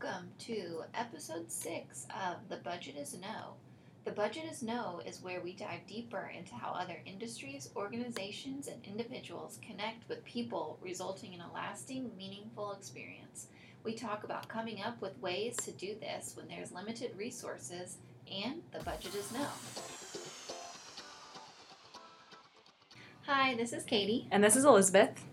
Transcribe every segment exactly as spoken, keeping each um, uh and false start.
Welcome to episode six of The Budget is No. The Budget is No is where we dive deeper into how other industries, organizations, and individuals connect with people, resulting in a lasting, meaningful experience. We talk about coming up with ways to do this when there's limited resources and the budget is no. Hi, this is Katie. And this is Elizabeth.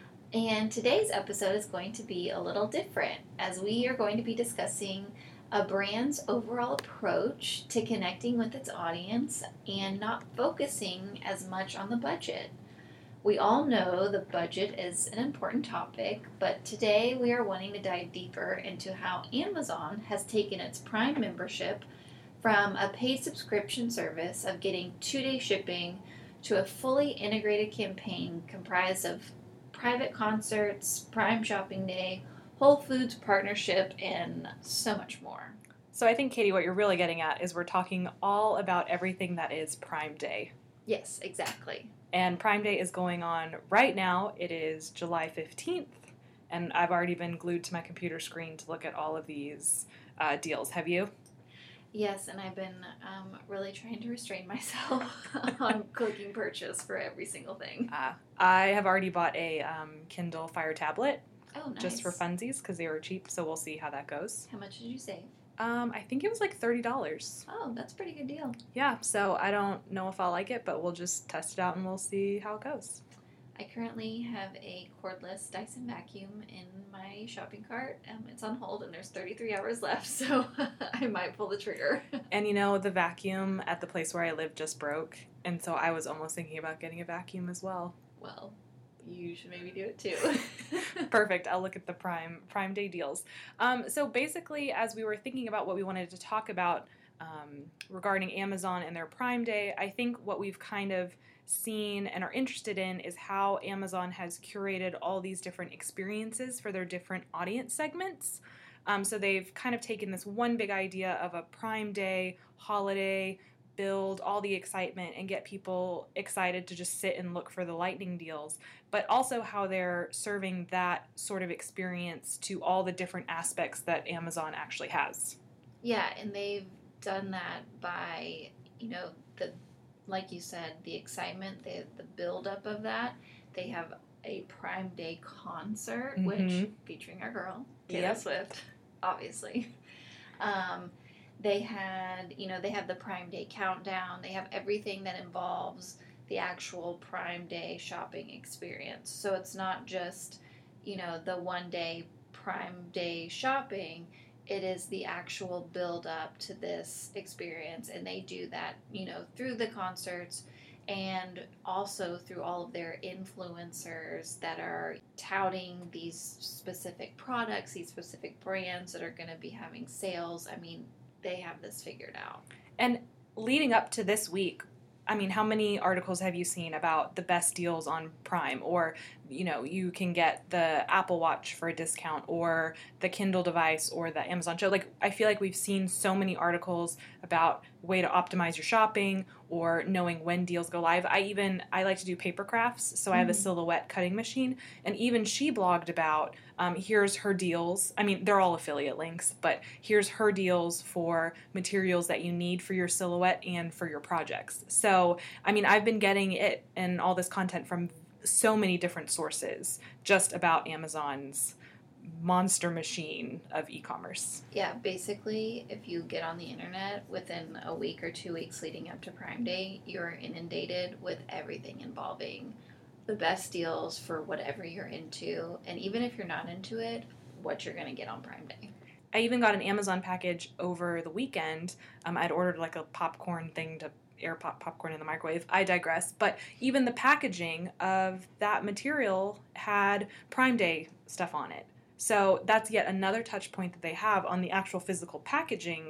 And today's episode is going to be a little different, as we are going to be discussing a brand's overall approach to connecting with its audience and not focusing as much on the budget. We all know the budget is an important topic, but today we are wanting to dive deeper into how Amazon has taken its Prime membership from a paid subscription service of getting two-day shipping to a fully integrated campaign comprised of private concerts, Prime Shopping Day, Whole Foods partnership, and so much more. So I think, Katie, what you're really getting at is we're talking all about everything that is Prime Day. Yes, exactly. And Prime Day is going on right now. It is July fifteenth, and I've already been glued to my computer screen to look at all of these uh, deals. Have you? Yes, and I've been um, really trying to restrain myself on clicking purchase for every single thing. Uh, I have already bought a um, Kindle Fire tablet. Oh, nice. Just for funsies, because they were cheap, so we'll see how that goes. How much did you save? Um, I think it was like thirty dollars. Oh, that's a pretty good deal. Yeah, so I don't know if I'll like it, but we'll just test it out and we'll see how it goes. I currently have a cordless Dyson vacuum in my shopping cart. Um, it's on hold and there's thirty-three hours left, so I might pull the trigger. And you know, the vacuum at the place where I live just broke, and so I was almost thinking about getting a vacuum as well. Well, you should maybe do it too. Perfect. I'll look at the Prime Prime Day deals. Um, so basically, as we were thinking about what we wanted to talk about um, regarding Amazon and their Prime Day, I think what we've kind of seen and are interested in is how Amazon has curated all these different experiences for their different audience segments. Um, so they've kind of taken this one big idea of a Prime Day holiday, build all the excitement and get people excited to just sit and look for the lightning deals, but also how they're serving that sort of experience to all the different aspects that Amazon actually has. Yeah, and they've done that by, you know, the like you said, the excitement, the the build-up of that. They have a Prime Day concert, mm-hmm. which featuring our girl, Taylor yep. Swift, obviously. Um, they had, you know, they have the Prime Day countdown. They have everything that involves the actual Prime Day shopping experience. So it's not just, you know, the one-day Prime Day shopping. It is the actual build-up to this experience, and they do that, you know, through the concerts and also through all of their influencers that are touting these specific products, these specific brands that are going to be having sales. I mean, they have this figured out. And leading up to this week, I mean, how many articles have you seen about the best deals on Prime? Or, you know, you can get the Apple Watch for a discount, or the Kindle device, or the Amazon Show. Like, I feel like we've seen so many articles about way to optimize your shopping or knowing when deals go live. I even, I like to do paper crafts, so I have a Silhouette cutting machine, and even she blogged about, um, here's her deals. I mean, they're all affiliate links, but here's her deals for materials that you need for your Silhouette and for your projects. So, I mean, I've been getting it and all this content from so many different sources just about Amazon's monster machine of e-commerce. Yeah, basically, if you get on the internet within a week or two weeks leading up to Prime Day, you're inundated with everything involving the best deals for whatever you're into, and even if you're not into it, what you're going to get on Prime Day. I even got an Amazon package over the weekend. Um, I'd ordered like a popcorn thing to air pop popcorn in the microwave. I digress. But even the packaging of that material had Prime Day stuff on it. So that's yet another touch point that they have on the actual physical packaging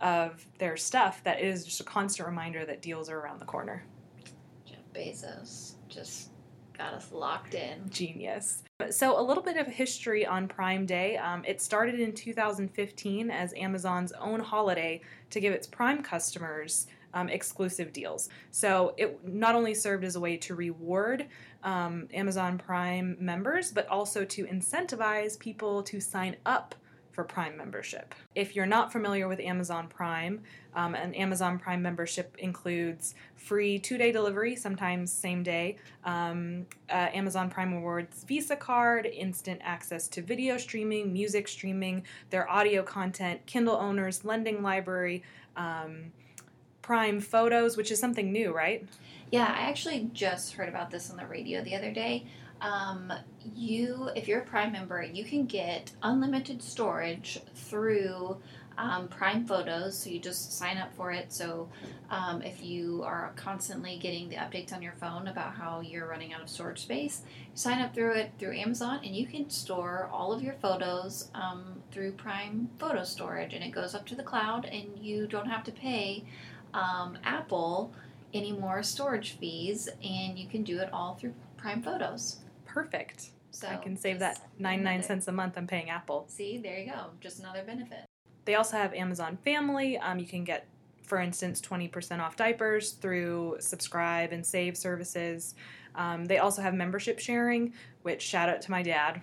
of their stuff, that is just a constant reminder that deals are around the corner. Jeff Bezos just got us locked in. Genius. So a little bit of history on Prime Day. Um, it started in two thousand fifteen as Amazon's own holiday to give its Prime customers um, exclusive deals. So it not only served as a way to reward um, Amazon Prime members, but also to incentivize people to sign up for Prime membership. If you're not familiar with Amazon Prime, um, an Amazon Prime membership includes free two-day delivery, sometimes same day, um, uh, Amazon Prime Rewards Visa card, instant access to video streaming, music streaming, their audio content, Kindle owners, lending library, um, Prime Photos, which is something new, right? Yeah, I actually just heard about this on the radio the other day. Um, you, if you're a Prime member, you can get unlimited storage through um, Prime Photos. So you just sign up for it. So um, if you are constantly getting the updates on your phone about how you're running out of storage space, you sign up through it through Amazon, and you can store all of your photos um, through Prime Photo Storage, and it goes up to the cloud, and you don't have to pay um, Apple any more storage fees, and you can do it all through Prime Photos. Perfect. So I can save that ninety-nine cents a month I'm paying Apple. See, there you go. Just another benefit. They also have Amazon Family. Um, you can get, for instance, twenty percent off diapers through subscribe and save services. Um, they also have membership sharing, which shout out to my dad.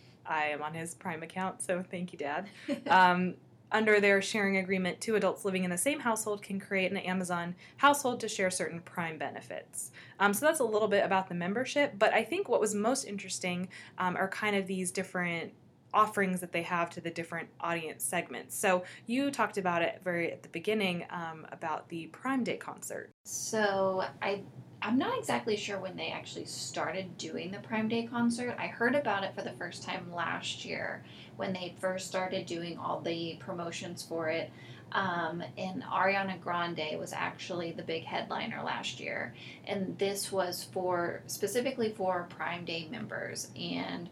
I am on his Prime account, so thank you, Dad. Um, Under their sharing agreement, two adults living in the same household can create an Amazon household to share certain Prime benefits. Um, so that's a little bit about the membership, but I think what was most interesting um, are kind of these different offerings that they have to the different audience segments. So you talked about it very at the beginning um, about the Prime Day concert. So I, I'm not exactly sure when they actually started doing the Prime Day concert. I heard about it for the first time last year when they first started doing all the promotions for it. Um, and Ariana Grande was actually the big headliner last year. And this was for, specifically for Prime Day members. And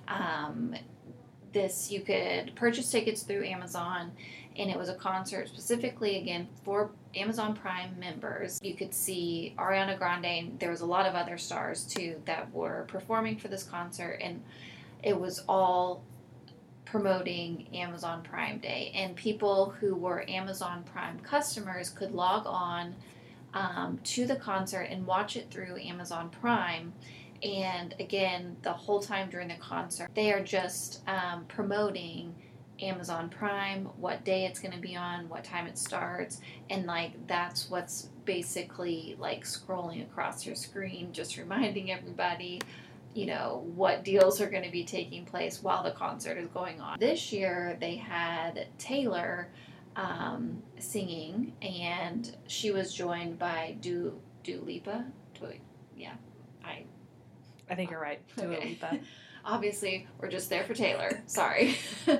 um, this, you could purchase tickets through Amazon, and it was a concert specifically, again, for Amazon Prime members. You could see Ariana Grande, and there was a lot of other stars too that were performing for this concert, and it was all promoting Amazon Prime Day. And people who were Amazon Prime customers could log on um, to the concert and watch it through Amazon Prime. And again, the whole time during the concert, they are just um, promoting Amazon Prime, what day it's going to be on, what time it starts, and like that's what's basically like scrolling across your screen, just reminding everybody, you know, what deals are going to be taking place while the concert is going on. This year they had Taylor um, singing, and she was joined by Du Dua Lipa. Dua, yeah, I. I think you're right. Dua Okay. Lipa. Obviously, we're just there for Taylor. Sorry.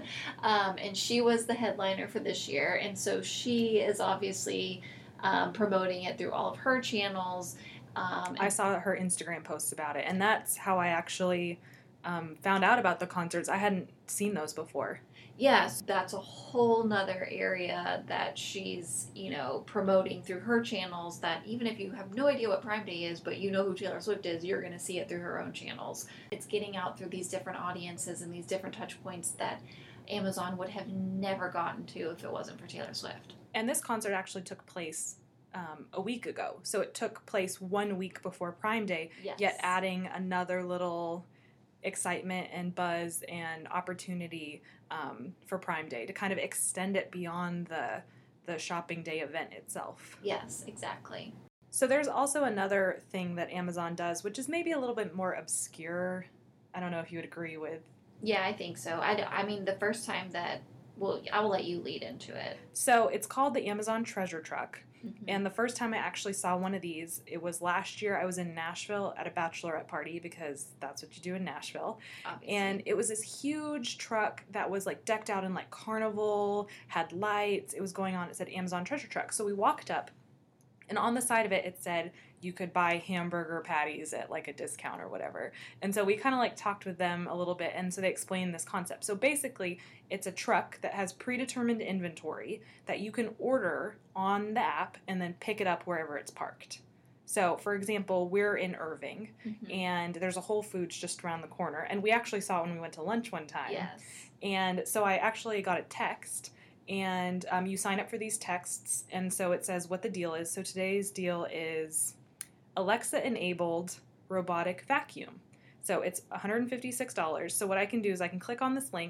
um, and she was the headliner for this year, and so she is obviously um, promoting it through all of her channels. Um, I saw her Instagram posts about it, and that's how I actually um, found out about the concerts. I hadn't seen those before. Yes, that's a whole nother area that she's, you know, promoting through her channels, that even if you have no idea what Prime Day is, but you know who Taylor Swift is, you're going to see it through her own channels. It's getting out through these different audiences and these different touch points that Amazon would have never gotten to if it wasn't for Taylor Swift. And this concert actually took place um, a week ago. So it took place one week before Prime Day, Yes. yet adding another little excitement and buzz and opportunity um, for Prime Day to kind of extend it beyond the the shopping day event itself. Yes, exactly. So there's also another thing that Amazon does, which is maybe a little bit more obscure. I don't know if you would agree with. Yeah, I think so. I, I mean, the first time that, well, I will let you lead into it. So it's called the Amazon Treasure Truck. Mm-hmm. And the first time I actually saw one of these, it was last year. I was in Nashville at a bachelorette party, because that's what you do in Nashville. Obviously. And it was this huge truck that was like decked out in like carnival, had lights. It was going on. It said Amazon Treasure Truck. So we walked up, and on the side of it, it said you could buy hamburger patties at like a discount or whatever. And so we kind of like talked with them a little bit, and so they explained this concept. So basically, it's a truck that has predetermined inventory that you can order on the app and then pick it up wherever it's parked. So, for example, we're in Irving, Mm-hmm. and there's a Whole Foods just around the corner, and we actually saw it when we went to lunch one time. Yes. And so I actually got a text, and um, you sign up for these texts, and so it says what the deal is. So today's deal is Alexa-enabled robotic vacuum. So it's one hundred fifty-six dollars. So what I can do is I can click on this link,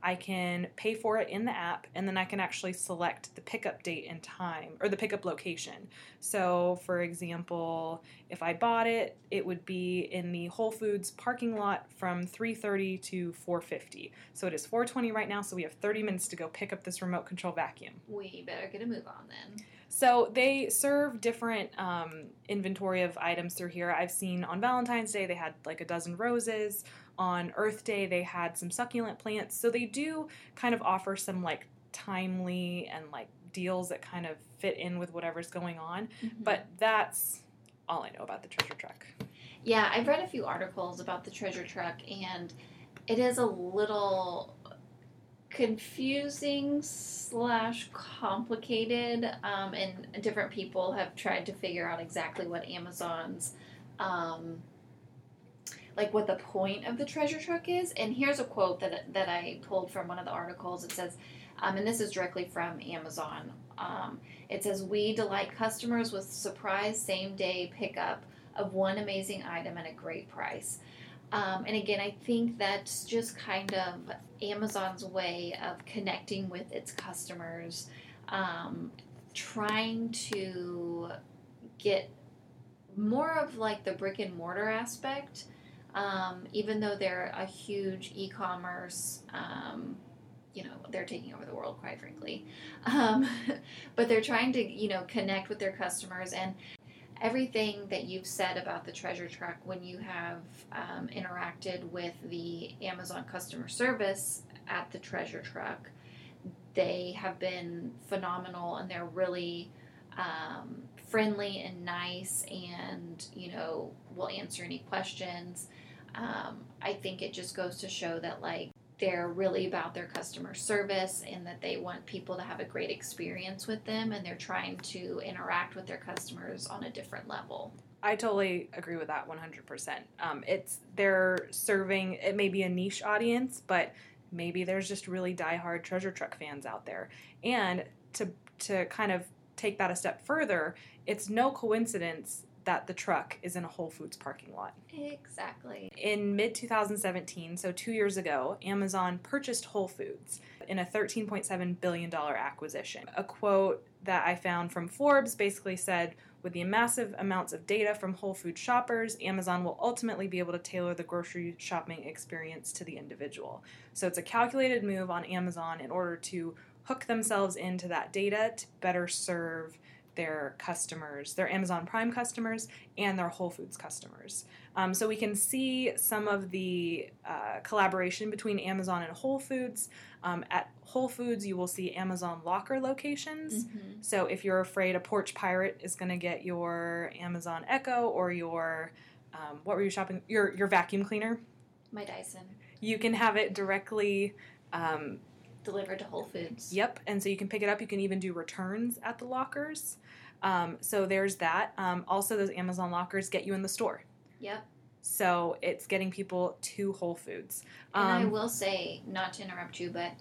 I can pay for it in the app, and then I can actually select the pickup date and time, or the pickup location. So, for example, if I bought it, it would be in the Whole Foods parking lot from three thirty to four fifty. So it is four twenty right now, so we have thirty minutes to go pick up this remote control vacuum. We better get a move on then. So they serve different um, inventory of items through here. I've seen on Valentine's Day they had like a dozen roses. On Earth Day they had some succulent plants. So they do kind of offer some like timely and like deals that kind of fit in with whatever's going on. Mm-hmm. But that's all I know about the treasure truck. Yeah, I've read a few articles about the treasure truck, and it is a little confusing slash complicated, um, and different people have tried to figure out exactly what Amazon's um, like what the point of the treasure truck is. And here's a quote that that I pulled from one of the articles. It says, um, and this is directly from Amazon, um, it says, "We delight customers with surprise same-day pickup of one amazing item at a great price." Um, and again, I think that's just kind of Amazon's way of connecting with its customers, um, trying to get more of like the brick and mortar aspect, um, even though they're a huge e-commerce, um, you know, they're taking over the world, quite frankly. Um, but they're trying to, you know, connect with their customers. And everything that you've said about the treasure truck, when you have um, interacted with the Amazon customer service at the treasure truck, they have been phenomenal, and they're really um, friendly and nice, and, you know, will answer any questions. Um, I think it just goes to show that, like, they're really about their customer service, and that they want people to have a great experience with them, and they're trying to interact with their customers on a different level. I totally agree with that one hundred percent. Um, it's they're serving, it may be a niche audience, but maybe there's just really diehard treasure truck fans out there. And to to kind of take that a step further, it's no coincidence that the truck is in a Whole Foods parking lot. Exactly. In mid twenty seventeen, so two years ago, Amazon purchased Whole Foods in a thirteen point seven billion dollars acquisition. A quote that I found from Forbes basically said, "With the massive amounts of data from Whole Foods shoppers, Amazon will ultimately be able to tailor the grocery shopping experience to the individual." So it's a calculated move on Amazon in order to hook themselves into that data to better serve their customers, their Amazon Prime customers, and their Whole Foods customers. Um, so we can see some of the uh, collaboration between Amazon and Whole Foods. Um, at Whole Foods, you will see Amazon locker locations. Mm-hmm. So if you're afraid a porch pirate is going to get your Amazon Echo or your, um, what were you shopping? Your your vacuum cleaner? My Dyson. You can have it directly Um, delivered to Whole Foods. Yep, and so you can pick it up. You can even do returns at the lockers. Um, so there's that. Um, also, those Amazon lockers get you in the store. Yep. So it's getting people to Whole Foods. Um, and I will say, not to interrupt you, but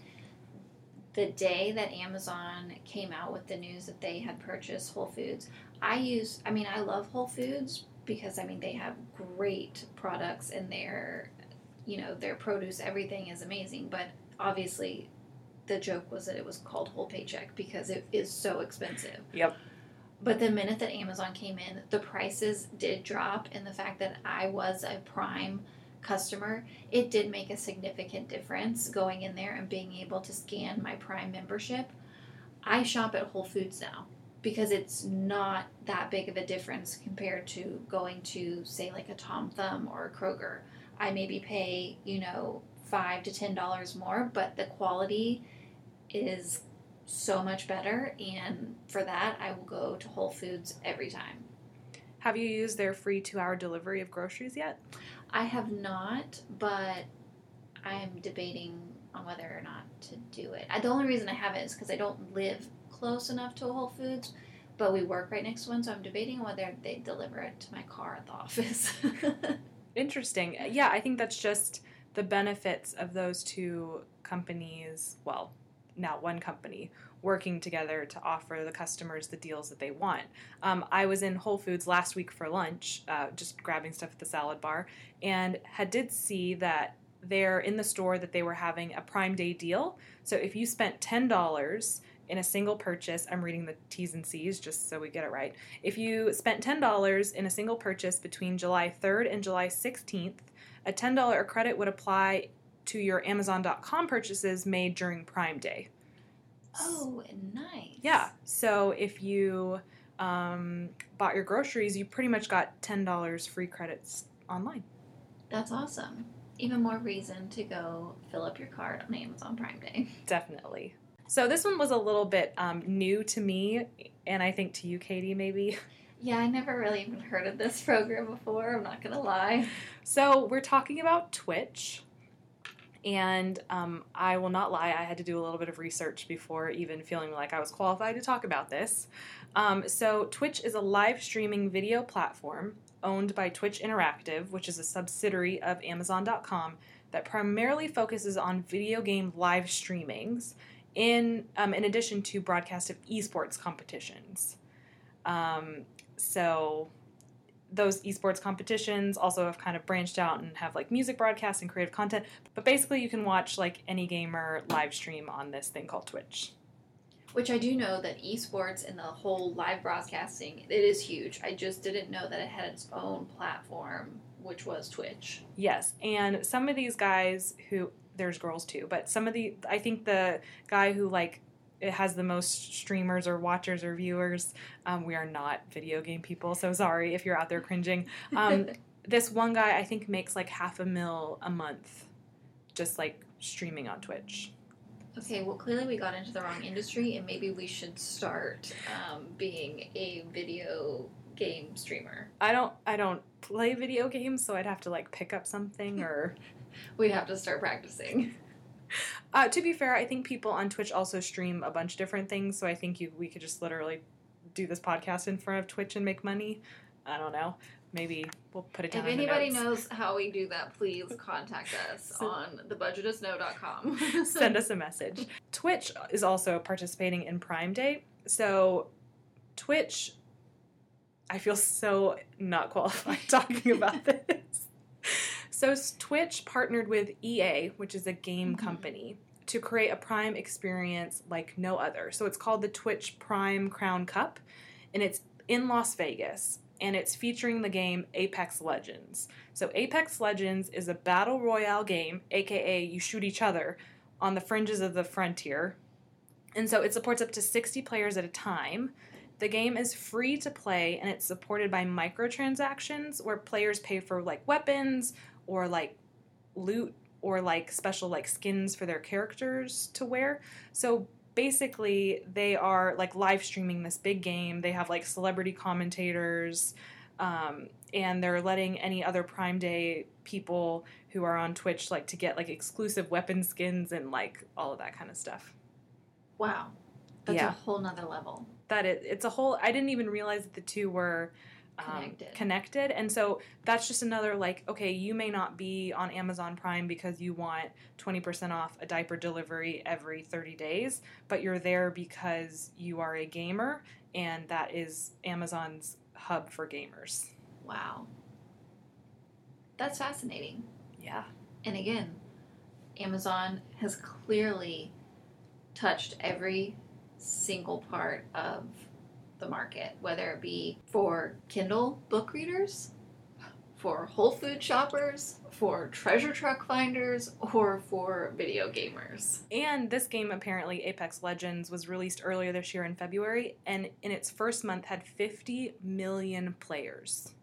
the day that Amazon came out with the news that they had purchased Whole Foods, I use, I mean, I love Whole Foods because, I mean, they have great products in their, you know, their produce, everything is amazing, but obviously the joke was that it was called Whole Paycheck because it is so expensive. Yep. But the minute that Amazon came in, the prices did drop, and the fact that I was a Prime customer, it did make a significant difference going in there and being able to scan my Prime membership. I shop at Whole Foods now because it's not that big of a difference compared to going to, say, like a Tom Thumb or a Kroger. I maybe pay, you know, five to ten dollars more, but the quality is so much better, and for that I will go to Whole Foods every time. Have you used their free two-hour delivery of groceries yet? I have not, but I'm debating on whether or not to do it. I, the only reason I haven't is because I don't live close enough to a Whole Foods, but we work right next to one, so I'm debating whether they deliver it to my car at the office. Interesting. Yeah, I think that's just the benefits of those two companies, well, now one company, working together to offer the customers the deals that they want. Um, I was in Whole Foods last week for lunch, uh, just grabbing stuff at the salad bar, and had did see that there in the store that they were having a Prime Day deal. So if you spent ten dollars in a single purchase, I'm reading the T's and C's just so we get it right. If you spent ten dollars in a single purchase between July third and July sixteenth, a ten dollars credit would apply to your Amazon dot com purchases made during Prime Day. Oh, nice. Yeah. So if you um, bought your groceries, you pretty much got ten dollars free credits online. That's awesome. Even more reason to go fill up your cart on Amazon Prime Day. Definitely. So this one was a little bit um, new to me, and I think to you, Katie, maybe. Yeah, I never really even heard of this program before, I'm not going to lie. So we're talking about Twitch, and um, I will not lie, I had to do a little bit of research before even feeling like I was qualified to talk about this. Um, so Twitch is a live streaming video platform owned by Twitch Interactive, which is a subsidiary of Amazon dot com that primarily focuses on video game live streamings in um, in addition to broadcast of esports competitions. Um, so those esports competitions also have kind of branched out and have like music broadcasts and creative content. But basically you can watch like any gamer live stream on this thing called Twitch. Which I do know that esports and the whole live broadcasting, it is huge. I just didn't know that it had its own platform, which was Twitch. Yes, and some of these guys who, there's girls too, but some of the, I think the guy who like it has the most streamers or watchers or viewers, um, we are not video game people, so sorry if you're out there cringing. Um, this one guy I think makes like half a mil a month just like streaming on Twitch. Okay, well, clearly we got into the wrong industry, and maybe we should start um, being a video game streamer. I don't, I don't play video games, so I'd have to like pick up something or. We'd have to start practicing. Uh, to be fair, I think people on Twitch also stream a bunch of different things, so I think you we could just literally do this podcast in front of Twitch and make money. I don't know. Maybe we'll put it down If in the anybody notes. knows how we do that, please contact us So- on the budget is no dot com. Send us a message. Twitch is also participating in Prime Day. So Twitch, I feel so not qualified talking about this. So Twitch partnered with E A, which is a game Mm-hmm. company, to create a Prime experience like no other. So it's called the Twitch Prime Crown Cup, and it's in Las Vegas. And it's featuring the game Apex Legends. So Apex Legends is a battle royale game, aka you shoot each other on the fringes of the frontier. And so it supports up to sixty players at a time. The game is free to play, and it's supported by microtransactions where players pay for like weapons or like loot or like special like skins for their characters to wear. So basically, they are like live streaming this big game. They have like celebrity commentators, um, and they're letting any other Prime Day people who are on Twitch like to get like exclusive weapon skins and like all of that kind of stuff. Wow. That's Yeah. a whole nother level. That it, it's a whole. I didn't even realize that the two were um, Connected. connected, and so that's just another like, okay, you may not be on Amazon Prime because you want twenty percent off a diaper delivery every thirty days, but you're there because you are a gamer, and that is Amazon's hub for gamers. Wow. That's fascinating. Yeah. And again, Amazon has clearly touched every single part of the market, whether it be for Kindle book readers, for Whole Food shoppers, for treasure truck finders, or for video gamers. And this game, apparently, Apex Legends, was released earlier this year in February, and in its first month had fifty million players.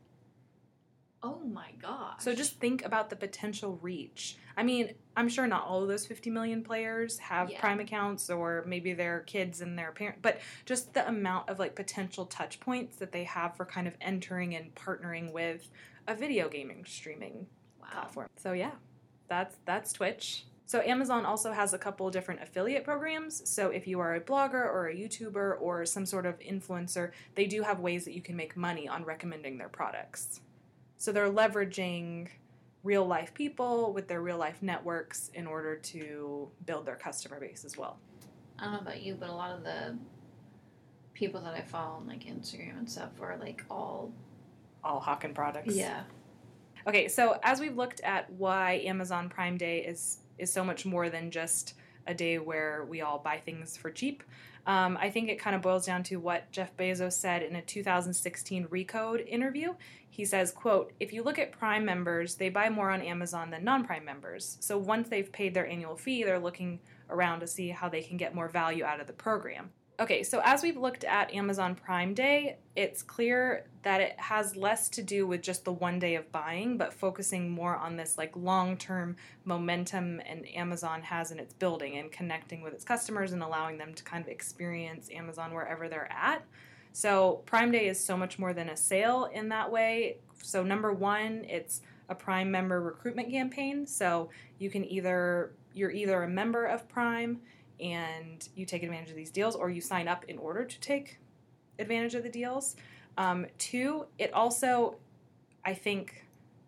Oh my gosh. So just think about the potential reach. I mean, I'm sure not all of those fifty million players have Yeah. Prime accounts, or maybe their kids and their parents, but just the amount of like potential touch points that they have for kind of entering and partnering with a video gaming streaming wow. platform. So yeah, that's that's Twitch. So Amazon also has a couple different affiliate programs. So if you are a blogger or a YouTuber or some sort of influencer, they do have ways that you can make money on recommending their products. So they're leveraging real life people with their real life networks in order to build their customer base as well. I don't know about you, but a lot of the people that I follow on like Instagram and stuff are like all All Hawken products. yeah. Okay, so as we've looked at why Amazon Prime Day is is so much more than just a day where we all buy things for cheap, um, I think it kind of boils down to what Jeff Bezos said in a two thousand sixteen Recode interview. He says, quote, "If you look at Prime members, they buy more on Amazon than non-Prime members. So once they've paid their annual fee, they're looking around to see how they can get more value out of the program." Okay, so as we've looked at Amazon Prime Day, it's clear that it has less to do with just the one day of buying, but focusing more on this like long-term momentum and Amazon has in its building and connecting with its customers and allowing them to kind of experience Amazon wherever they're at. So Prime Day is so much more than a sale in that way. So number one, it's a Prime member recruitment campaign. So you can either, you're either a member of Prime and you take advantage of these deals, or you sign up in order to take advantage of the deals. Um, two, it also, I think,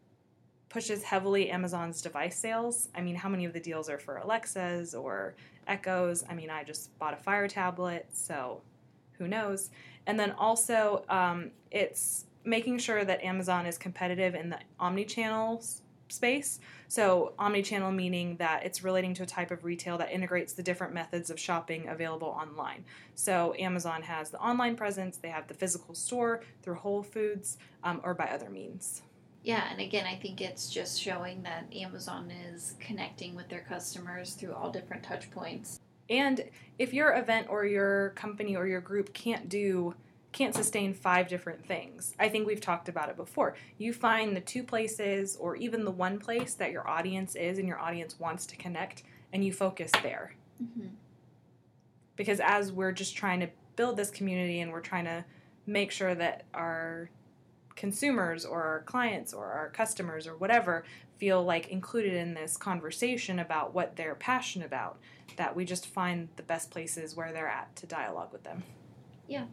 pushes heavily Amazon's device sales. I mean, how many of the deals are for Alexas or Echoes? I mean, I just bought a Fire tablet, so who knows? And then also, um, it's making sure that Amazon is competitive in the omni-channel space. So omni-channel meaning that it's relating to a type of retail that integrates the different methods of shopping available online. So Amazon has the online presence, they have the physical store through Whole Foods, um, or by other means. Yeah, and again, I think it's just showing that Amazon is connecting with their customers through all different touch points. And if your event or your company or your group can't do can't sustain five different things. I think we've talked about it before. You find the two places or even the one place that your audience is and your audience wants to connect, and you focus there. Mm-hmm. Because as we're just trying to build this community and we're trying to make sure that our consumers or our clients or our customers or whatever feel like included in this conversation about what they're passionate about, that we just find the best places where they're at to dialogue with them. Yeah.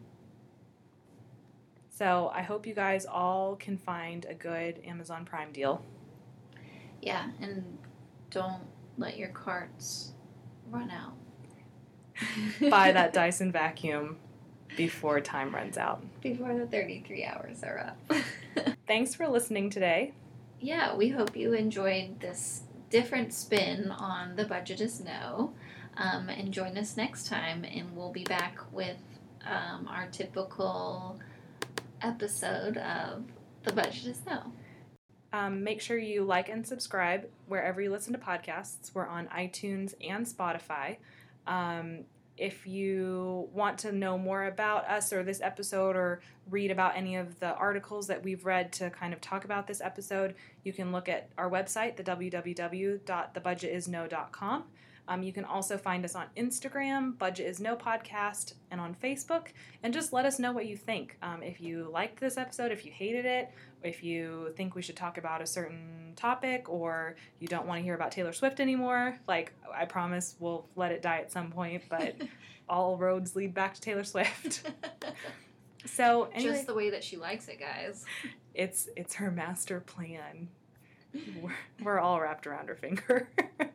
So I hope you guys all can find a good Amazon Prime deal. Yeah, and don't let your carts run out. Buy that Dyson vacuum before time runs out. Before the thirty-three hours are up. Thanks for listening today. Yeah, we hope you enjoyed this different spin on The Budget is No. Um, and join us next time, and we'll be back with um, our typical episode of The Budget is No. Um, make sure you like and subscribe wherever you listen to podcasts. We're on iTunes and Spotify. Um, if you want to know more about us or this episode or read about any of the articles that we've read to kind of talk about this episode, you can look at our website, the w w w dot the budget is no dot com. Um, you can also find us on Instagram, Budget is No Podcast, and on Facebook. And just let us know what you think. Um, if you liked this episode, if you hated it, if you think we should talk about a certain topic, or you don't want to hear about Taylor Swift anymore, like, I promise we'll let it die at some point, but all roads lead back to Taylor Swift. So anyway, just the way that she likes it, guys. It's it's her master plan. We're, we're all wrapped around her finger.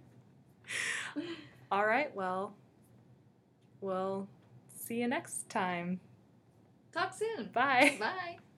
All right, well, we'll see you next time. Talk soon. Bye. Bye.